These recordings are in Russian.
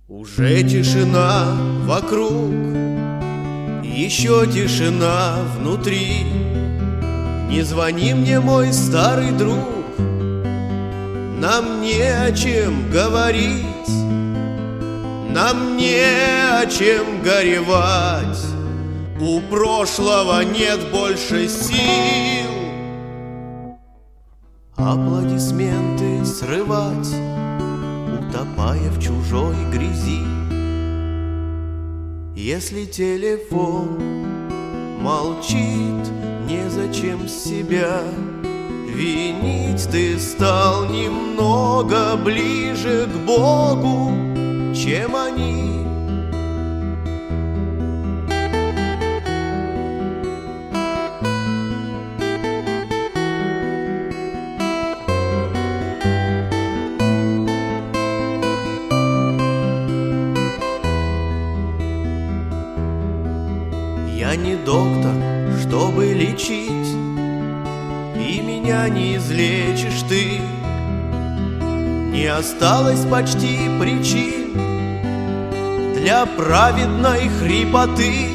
Уже тишина вокруг, еще тишина внутри. Не звони мне, мой старый друг, нам не о чем говорить, нам не о чем горевать. У прошлого нет больше сил аплодисменты срывать, утопая в чужой грязи. Если телефон молчит, незачем себя винить. Ты стал немного ближе к Богу, чем они. Я не доктор, чтобы лечить, и меня не излечишь ты. Не осталось почти причин для праведной хрипоты,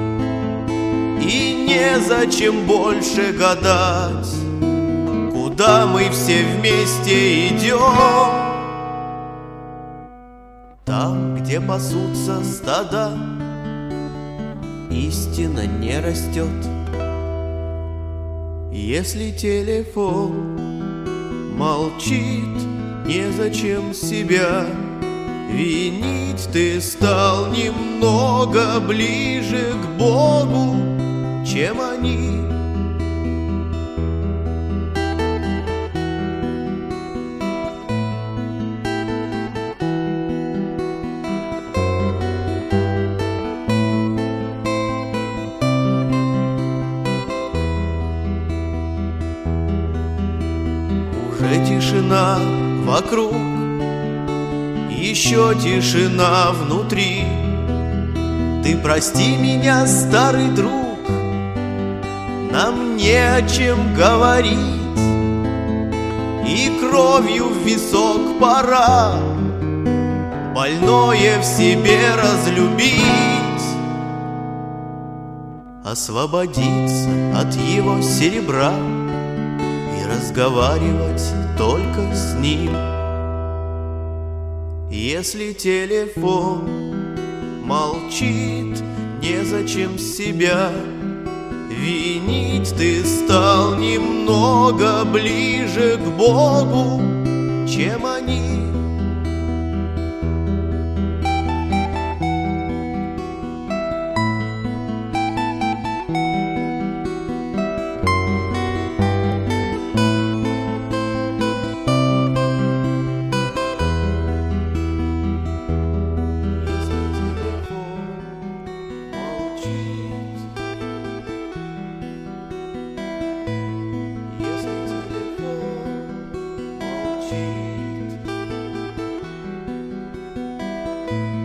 и незачем больше гадать, куда мы все вместе идем. Там, где пасутся стада, истина не растет. Если телефон молчит, незачем себя винить. Ты стал немного ближе к Богу, чем они. Уже тишина вокруг, еще тишина внутри. Ты прости меня, старый друг, нам не о чем говорить, и кровью в висок пора больное в себе разлюбить, освободиться от его серебра и разговаривать только с ним. Если телефон молчит, незачем себя винить. Ты стал немного ближе к Богу, чем они. Thank you.